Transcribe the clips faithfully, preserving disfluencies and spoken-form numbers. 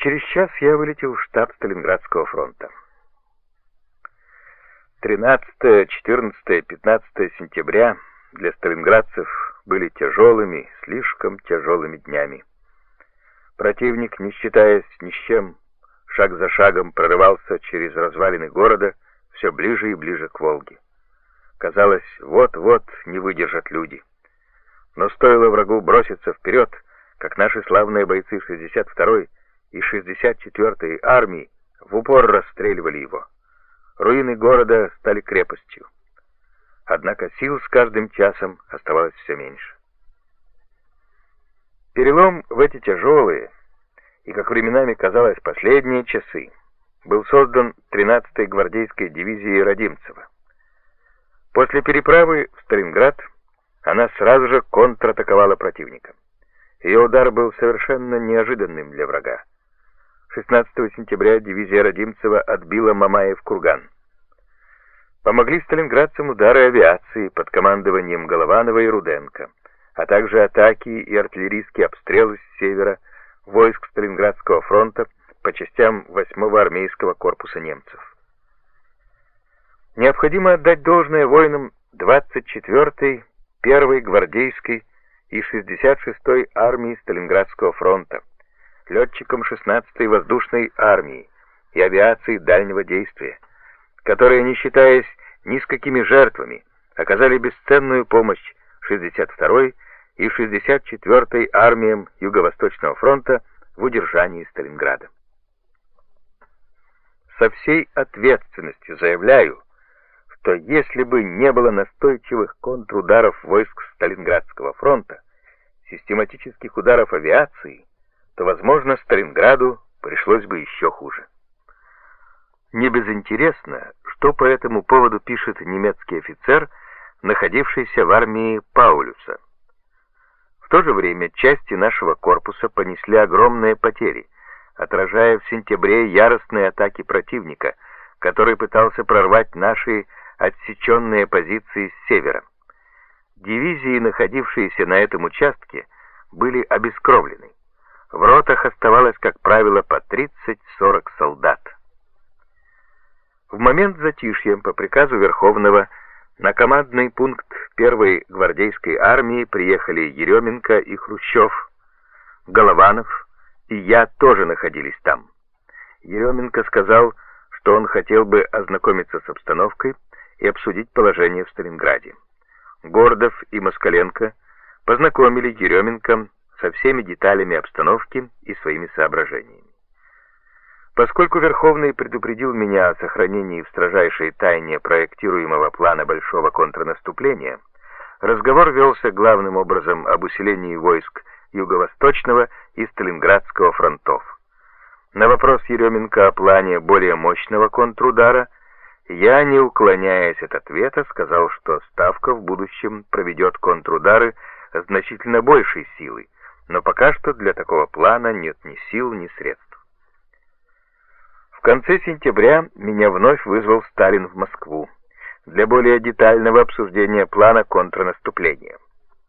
Через час я вылетел в штаб Сталинградского фронта. тринадцатое, четырнадцатое, пятнадцатое сентября для сталинградцев были тяжелыми, слишком тяжелыми днями. Противник, не считаясь ни с чем, шаг за шагом прорывался через развалины города все ближе и ближе к Волге. Казалось, вот-вот не выдержат люди. Но стоило врагу броситься вперед, как наши славные бойцы шестьдесят второй и шестьдесят четвёртой армии в упор расстреливали его. Руины города стали крепостью. Однако сил с каждым часом оставалось все меньше. Перелом в эти тяжелые и, как временами казалось, последние часы был создан тринадцатой гвардейской дивизией Родимцева. После переправы в Сталинград она сразу же контратаковала противника. Ее удар был совершенно неожиданным для врага. шестнадцатого сентября дивизия Родимцева отбила Мамаев курган. Помогли сталинградцам удары авиации под командованием Голованова и Руденко, а также атаки и артиллерийские обстрелы с севера войск Сталинградского фронта по частям восьмого армейского корпуса немцев. Необходимо отдать должное воинам двадцать четвёртой, первой гвардейской и шестьдесят шестой армии Сталинградского фронта, летчикам шестнадцатой воздушной армии и авиации дальнего действия, которые, не считаясь ни с какими жертвами, оказали бесценную помощь шестьдесят второй и шестьдесят четвёртой армиям Юго-Восточного фронта в удержании Сталинграда. Со всей ответственностью заявляю, что если бы не было настойчивых контрударов войск Сталинградского фронта, систематических ударов авиации, то, возможно, Сталинграду пришлось бы еще хуже. Не безинтересно, что по этому поводу пишет немецкий офицер, находившийся в армии Паулюса. В то же время части нашего корпуса понесли огромные потери, отражая в сентябре яростные атаки противника, который пытался прорвать наши отсеченные позиции с севера. Дивизии, находившиеся на этом участке, были обескровлены. В ротах оставалось, как правило, по тридцать-сорок солдат. В момент затишья по приказу Верховного на командный пункт первой гвардейской армии приехали Еременко и Хрущев, Голованов и я тоже находились там. Еременко сказал, что он хотел бы ознакомиться с обстановкой и обсудить положение в Сталинграде. Гордов и Москаленко познакомили Еременко со всеми деталями обстановки и своими соображениями. Поскольку Верховный предупредил меня о сохранении в строжайшей тайне проектируемого плана большого контрнаступления, разговор велся главным образом об усилении войск Юго-Восточного и Сталинградского фронтов. На вопрос Еременко о плане более мощного контрудара я, не уклоняясь от ответа, сказал, что Ставка в будущем проведет контрудары значительно большей силой, но пока что для такого плана нет ни сил, ни средств. В конце сентября меня вновь вызвал Сталин в Москву для более детального обсуждения плана контрнаступления.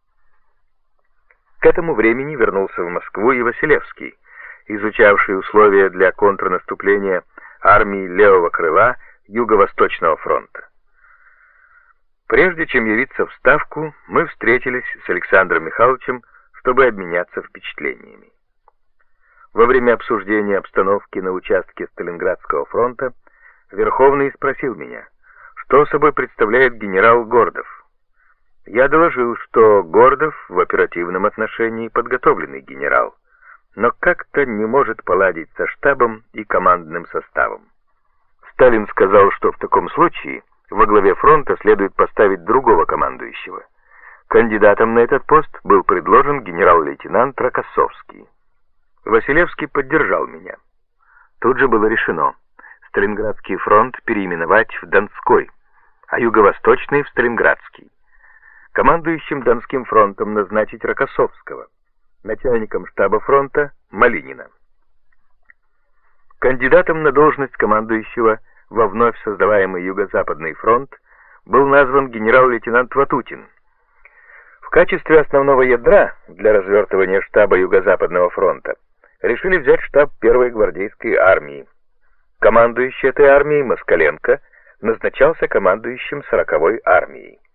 К этому времени вернулся в Москву и Василевский, изучавший условия для контрнаступления армии левого крыла Юго-Восточного фронта. Прежде чем явиться в Ставку, мы встретились с Александром Михайловичем, чтобы обменяться впечатлениями. Во время обсуждения обстановки на участке Сталинградского фронта Верховный спросил меня, что собой представляет генерал Гордов. Я доложил, что Гордов в оперативном отношении подготовленный генерал, но как-то не может поладить со штабом и командным составом. Сталин сказал, что в таком случае во главе фронта следует поставить другого командующего. Кандидатом на этот пост был предложен генерал-лейтенант Рокоссовский. Василевский поддержал меня. Тут же было решено Сталинградский фронт переименовать в Донской, а Юго-Восточный в Сталинградский. Командующим Донским фронтом назначить Рокоссовского, начальником штаба фронта Малинина. Кандидатом на должность командующего во вновь создаваемый Юго-Западный фронт был назван генерал-лейтенант Ватутин. В качестве основного ядра для развертывания штаба Юго-Западного фронта решили взять штаб первой гвардейской армии. Командующий этой армией Москаленко назначался командующим сороковой армией.